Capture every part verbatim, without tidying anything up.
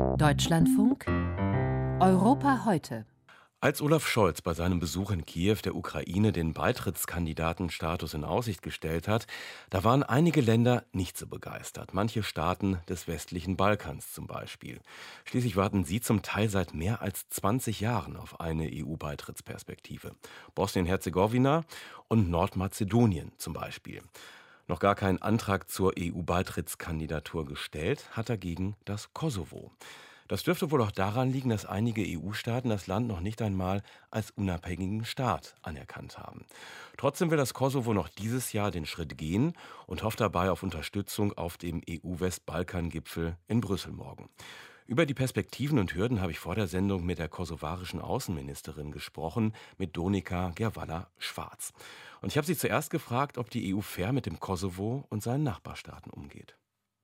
Deutschlandfunk Europa heute. Als Olaf Scholz bei seinem Besuch in Kiew der Ukraine den Beitrittskandidatenstatus in Aussicht gestellt hat, da waren einige Länder nicht so begeistert. Manche Staaten des westlichen Balkans zum Beispiel. Schließlich warten sie zum Teil seit mehr als zwanzig Jahren auf eine E U-Beitrittsperspektive. Bosnien-Herzegowina und Nordmazedonien zum Beispiel. Noch gar keinen Antrag zur E U-Beitrittskandidatur gestellt hat dagegen das Kosovo. Das dürfte wohl auch daran liegen, dass einige E U-Staaten das Land noch nicht einmal als unabhängigen Staat anerkannt haben. Trotzdem will das Kosovo noch dieses Jahr den Schritt gehen und hofft dabei auf Unterstützung auf dem E U-Westbalkan-Gipfel in Brüssel morgen. Über die Perspektiven und Hürden habe ich vor der Sendung mit der kosovarischen Außenministerin gesprochen, mit Donika Gervalla-Schwarz. Und ich habe sie zuerst gefragt, ob die E U fair mit dem Kosovo und seinen Nachbarstaaten umgeht.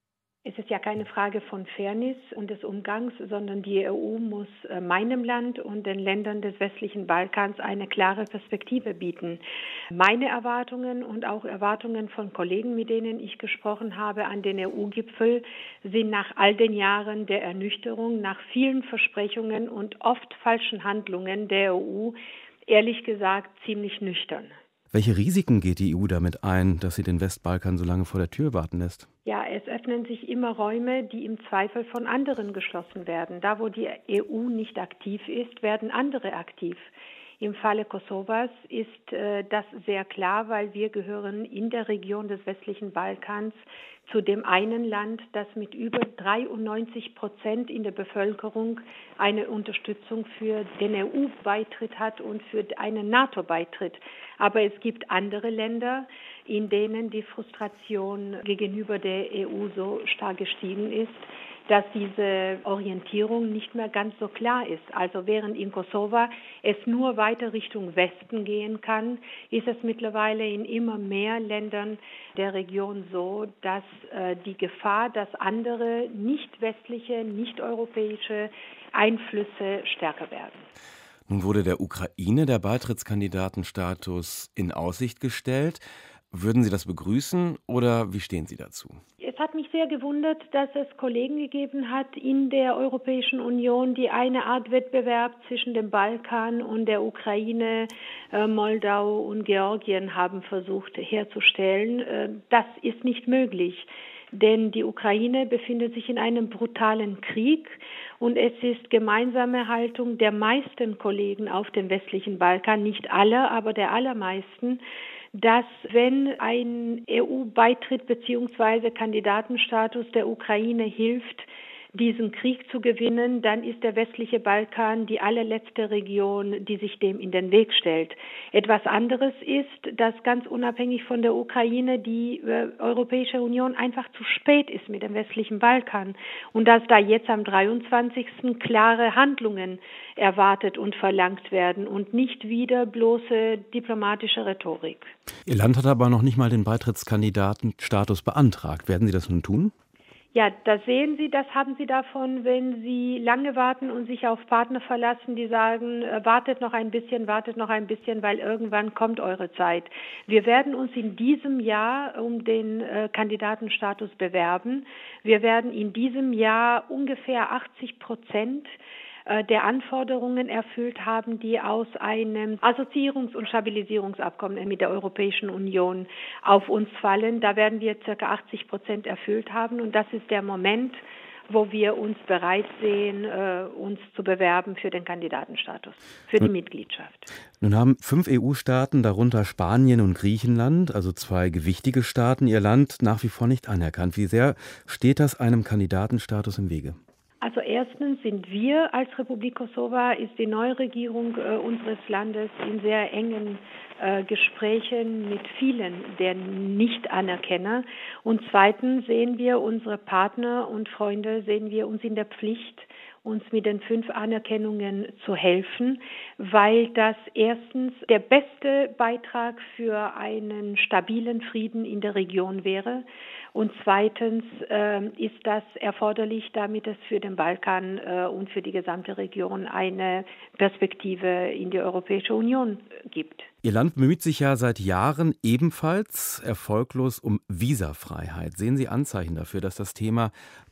Es ist ja keine Frage von Fairness und des Umgangs, sondern die E U muss meinem Land und den Ländern des westlichen Balkans eine klare Perspektive bieten. Meine Erwartungen und auch Erwartungen von Kollegen, mit denen ich gesprochen habe, an den E U-Gipfel sind nach all den Jahren der Ernüchterung, nach vielen Versprechungen und oft falschen Handlungen der E U, ehrlich gesagt, ziemlich nüchtern. Welche Risiken geht die E U damit ein, dass sie den Westbalkan so lange vor der Tür warten lässt? Ja, es öffnen sich immer Räume, die im Zweifel von anderen geschlossen werden. Da, wo die E U nicht aktiv ist, werden andere aktiv. Im Falle Kosovas ist äh, das sehr klar, weil wir gehören in der Region des westlichen Balkans zu dem einen Land, das mit über dreiundneunzig Prozent in der Bevölkerung eine Unterstützung für den E U-Beitritt hat und für einen NATO-Beitritt. Aber es gibt andere Länder, in denen die Frustration gegenüber der E U so stark gestiegen ist, dass diese Orientierung nicht mehr ganz so klar ist. Also während in Kosovo es nur weiter Richtung Westen gehen kann, ist es mittlerweile in immer mehr Ländern der Region so, dass äh, die Gefahr, dass andere nicht westliche, nicht europäische Einflüsse stärker werden. Nun wurde der Ukraine der Beitrittskandidatenstatus in Aussicht gestellt. Würden Sie das begrüßen oder wie stehen Sie dazu? Es hat mich sehr gewundert, dass es Kollegen gegeben hat in der Europäischen Union, die eine Art Wettbewerb zwischen dem Balkan und der Ukraine, äh, Moldau und Georgien haben versucht herzustellen. Äh, das ist nicht möglich, denn die Ukraine befindet sich in einem brutalen Krieg und es ist gemeinsame Haltung der meisten Kollegen auf dem westlichen Balkan, nicht alle, aber der allermeisten, dass wenn ein E U-Beitritt bzw. Kandidatenstatus der Ukraine hilft, diesen Krieg zu gewinnen, dann ist der westliche Balkan die allerletzte Region, die sich dem in den Weg stellt. Etwas anderes ist, dass ganz unabhängig von der Ukraine die äh, Europäische Union einfach zu spät ist mit dem westlichen Balkan und dass da jetzt am dreiundzwanzigsten klare Handlungen erwartet und verlangt werden und nicht wieder bloße diplomatische Rhetorik. Ihr Land hat aber noch nicht mal den Beitrittskandidatenstatus beantragt. Werden Sie das nun tun? Ja, das sehen Sie, das haben Sie davon, wenn Sie lange warten und sich auf Partner verlassen, die sagen, äh, wartet noch ein bisschen, wartet noch ein bisschen, weil irgendwann kommt eure Zeit. Wir werden uns in diesem Jahr um den äh, Kandidatenstatus bewerben. Wir werden in diesem Jahr ungefähr achtzig Prozent der Anforderungen erfüllt haben, die aus einem Assoziierungs- und Stabilisierungsabkommen mit der Europäischen Union auf uns fallen. Da werden wir ca. achtzig Prozent erfüllt haben und das ist der Moment, wo wir uns bereit sehen, uns zu bewerben für den Kandidatenstatus, für die Mitgliedschaft. Nun haben fünf E U-Staaten, darunter Spanien und Griechenland, also zwei gewichtige Staaten, ihr Land nach wie vor nicht anerkannt. Wie sehr steht das einem Kandidatenstatus im Wege? Also erstens sind wir als Republik Kosovo, ist die neue Regierung äh, unseres Landes in sehr engen äh, Gesprächen mit vielen der Nicht-Anerkenner. Und zweitens sehen wir unsere Partner und Freunde, sehen wir uns in der Pflicht, uns mit den fünf Anerkennungen zu helfen, weil das erstens der beste Beitrag für einen stabilen Frieden in der Region wäre. Und zweitens äh, ist das erforderlich, damit es für den Balkan äh, und für die gesamte Region eine Perspektive in die Europäische Union gibt. Ihr Land bemüht sich ja seit Jahren ebenfalls erfolglos um Visafreiheit. Sehen Sie Anzeichen dafür, dass das Thema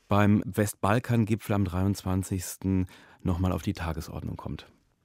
beim Westbalkan-Gipfel am dreiundzwanzigsten nochmal auf die Tagesordnung kommt?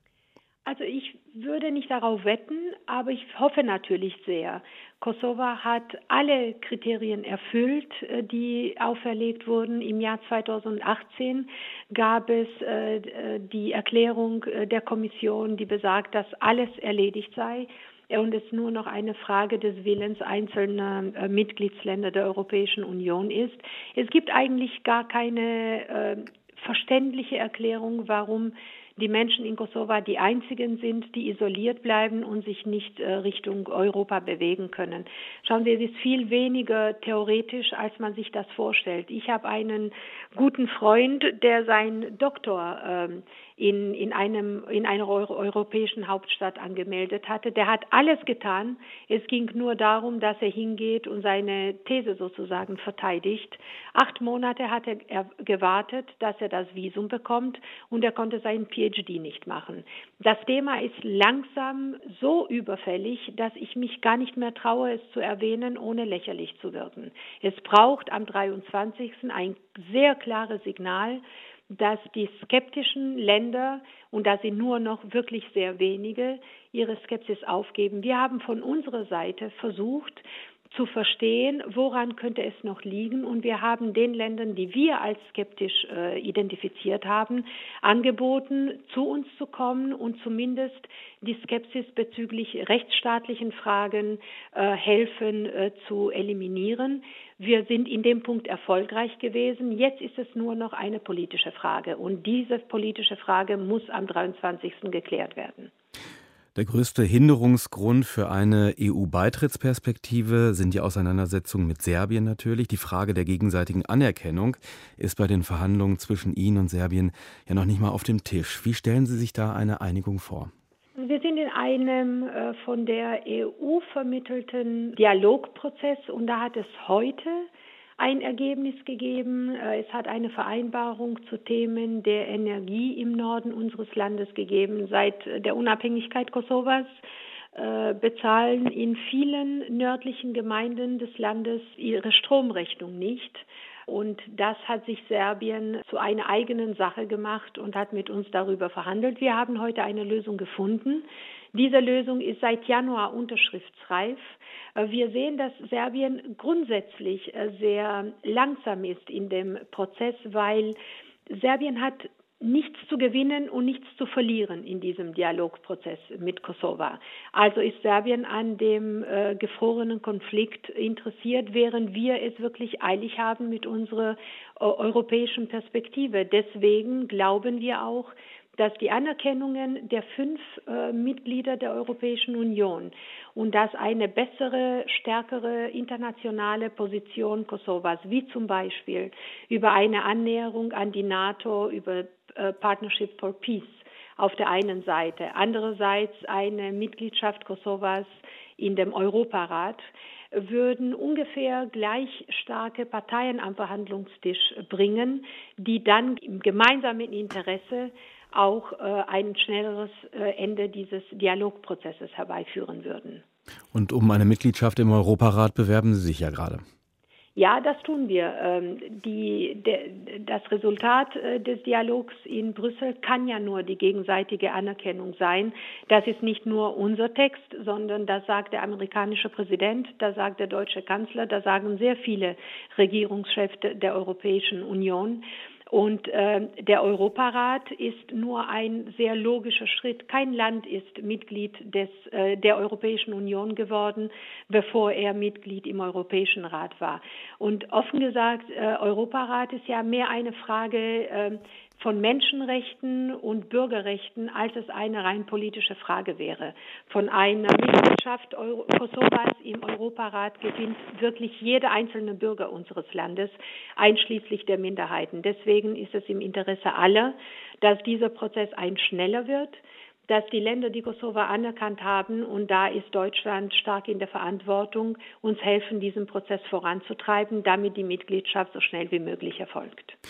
Also ich würde nicht darauf wetten, aber ich hoffe natürlich sehr. Kosovo hat alle Kriterien erfüllt, die auferlegt wurden. Im Jahr zweitausendachtzehn gab es äh, die Erklärung der Kommission, die besagt, dass alles erledigt sei und es nur noch eine Frage des Willens einzelner äh, Mitgliedsländer der Europäischen Union ist. Es gibt eigentlich gar keine äh, verständliche Erklärung, warum die Menschen in Kosovo die einzigen sind, die isoliert bleiben und sich nicht äh, Richtung Europa bewegen können. Schauen Sie, es ist viel weniger theoretisch, als man sich das vorstellt. Ich habe einen guten Freund, der seinen Doktor ähm, in, in, einem, in einer Euro- europäischen Hauptstadt angemeldet hatte. Der hat alles getan. Es ging nur darum, dass er hingeht und seine These sozusagen verteidigt. Acht Monate hat er gewartet, dass er das Visum bekommt, und er konnte seinen P H D nicht machen. Das Thema ist langsam so überfällig, dass ich mich gar nicht mehr traue, es zu erwähnen, ohne lächerlich zu wirken. Es braucht am dreiundzwanzigsten ein sehr klares Signal, dass die skeptischen Länder, und da sind nur noch wirklich sehr wenige, ihre Skepsis aufgeben. Wir haben von unserer Seite versucht, zu verstehen, woran könnte es noch liegen. Und wir haben den Ländern, die wir als skeptisch äh, identifiziert haben, angeboten, zu uns zu kommen und zumindest die Skepsis bezüglich rechtsstaatlichen Fragen äh, helfen äh, zu eliminieren. Wir sind in dem Punkt erfolgreich gewesen. Jetzt ist es nur noch eine politische Frage. Und diese politische Frage muss am dreiundzwanzigsten geklärt werden. Der größte Hinderungsgrund für eine E U-Beitrittsperspektive sind die Auseinandersetzungen mit Serbien natürlich. Die Frage der gegenseitigen Anerkennung ist bei den Verhandlungen zwischen Ihnen und Serbien ja noch nicht mal auf dem Tisch. Wie stellen Sie sich da eine Einigung vor? Wir sind in einem äh, von der E U vermittelten Dialogprozess, und da hat es heute ein Ergebnis gegeben. Es hat eine Vereinbarung zu Themen der Energie im Norden unseres Landes gegeben. Seit der Unabhängigkeit Kosovas äh, bezahlen in vielen nördlichen Gemeinden des Landes ihre Stromrechnung nicht. Und das hat sich Serbien zu einer eigenen Sache gemacht und hat mit uns darüber verhandelt. Wir haben heute eine Lösung gefunden. Diese Lösung ist seit Januar unterschriftsreif. Wir sehen, dass Serbien grundsätzlich sehr langsam ist in dem Prozess, weil Serbien hat nichts zu gewinnen und nichts zu verlieren in diesem Dialogprozess mit Kosovo. Also ist Serbien an dem äh, gefrorenen Konflikt interessiert, während wir es wirklich eilig haben mit unserer äh, europäischen Perspektive. Deswegen glauben wir auch, dass die Anerkennungen der fünf äh, Mitglieder der Europäischen Union und dass eine bessere, stärkere internationale Position Kosovas, wie zum Beispiel über eine Annäherung an die NATO, über äh, Partnership for Peace auf der einen Seite, andererseits eine Mitgliedschaft Kosovas in dem Europarat, würden ungefähr gleich starke Parteien am Verhandlungstisch bringen, die dann im gemeinsamen Interesse auch äh, ein schnelleres äh, Ende dieses Dialogprozesses herbeiführen würden. Und um eine Mitgliedschaft im Europarat bewerben Sie sich ja gerade. Ja, das tun wir. Ähm, die, de, das Resultat äh, des Dialogs in Brüssel kann ja nur die gegenseitige Anerkennung sein. Das ist nicht nur unser Text, sondern das sagt der amerikanische Präsident, das sagt der deutsche Kanzler, das sagen sehr viele Regierungschefs der Europäischen Union. Und äh, der Europarat ist nur ein sehr logischer Schritt. Kein Land ist Mitglied des, äh, der Europäischen Union geworden, bevor er Mitglied im Europäischen Rat war. Und offen gesagt, äh, Europarat ist ja mehr eine Frage äh, von Menschenrechten und Bürgerrechten, als es eine rein politische Frage wäre. Von einer Mitgliedschaft Euro- Kosovas im Europarat gewinnt wirklich jeder einzelne Bürger unseres Landes, einschließlich der Minderheiten. Deswegen ist es im Interesse aller, dass dieser Prozess ein schneller wird, dass die Länder, die Kosovo anerkannt haben, und da ist Deutschland stark in der Verantwortung, uns helfen, diesen Prozess voranzutreiben, damit die Mitgliedschaft so schnell wie möglich erfolgt.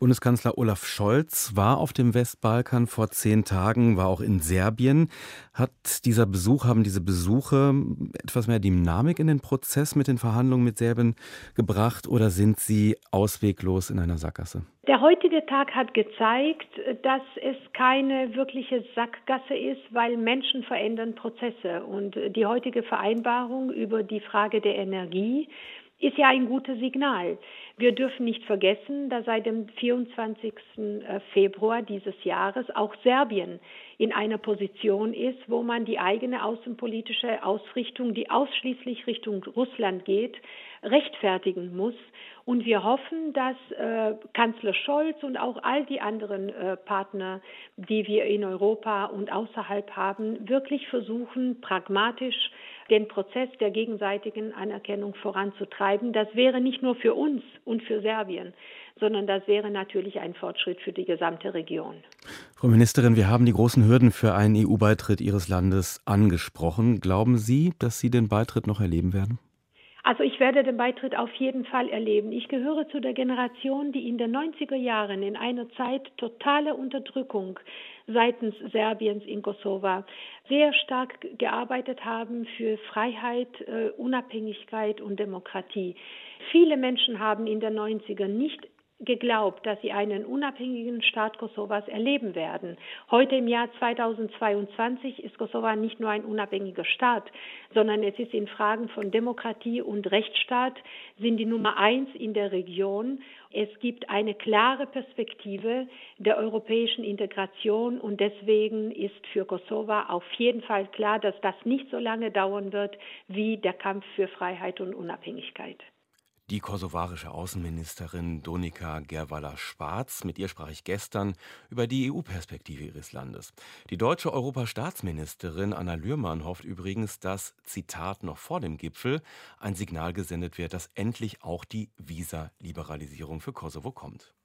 Bundeskanzler Olaf Scholz war auf dem Westbalkan vor zehn Tagen, war auch in Serbien. Hat dieser Besuch, haben diese Besuche etwas mehr Dynamik in den Prozess mit den Verhandlungen mit Serbien gebracht oder sind sie ausweglos in einer Sackgasse? Der heutige Tag hat gezeigt, dass es keine wirkliche Sackgasse ist, weil Menschen verändern Prozesse. Und die heutige Vereinbarung über die Frage der Energie ist ja ein gutes Signal. Wir dürfen nicht vergessen, dass seit dem vierundzwanzigsten Februar dieses Jahres auch Serbien in einer Position ist, wo man die eigene außenpolitische Ausrichtung, die ausschließlich Richtung Russland geht, rechtfertigen muss. Und wir hoffen, dass äh, Kanzler Scholz und auch all die anderen äh, Partner, die wir in Europa und außerhalb haben, wirklich versuchen, pragmatisch den Prozess der gegenseitigen Anerkennung voranzutreiben. Das wäre nicht nur für uns und für Serbien, sondern das wäre natürlich ein Fortschritt für die gesamte Region. Frau Ministerin, wir haben die großen Hürden für einen E U-Beitritt Ihres Landes angesprochen. Glauben Sie, dass Sie den Beitritt noch erleben werden? Also ich werde den Beitritt auf jeden Fall erleben. Ich gehöre zu der Generation, die in den neunziger Jahren in einer Zeit totaler Unterdrückung seitens Serbiens in Kosovo sehr stark gearbeitet haben für Freiheit, äh, Unabhängigkeit und Demokratie. Viele Menschen haben in den neunziger nicht geglaubt, dass sie einen unabhängigen Staat Kosovas erleben werden. Heute im Jahr zweitausendzweiundzwanzig ist Kosovo nicht nur ein unabhängiger Staat, sondern es ist in Fragen von Demokratie und Rechtsstaat sind die Nummer eins in der Region. Es gibt eine klare Perspektive der europäischen Integration und deswegen ist für Kosovo auf jeden Fall klar, dass das nicht so lange dauern wird wie der Kampf für Freiheit und Unabhängigkeit. Die kosovarische Außenministerin Donika Gerwala-Schwarz. Mit ihr sprach ich gestern über die E U-Perspektive ihres Landes. Die deutsche Europastaatsministerin Anna Lührmann hofft übrigens, dass, Zitat, noch vor dem Gipfel ein Signal gesendet wird, dass endlich auch die Visa-Liberalisierung für Kosovo kommt.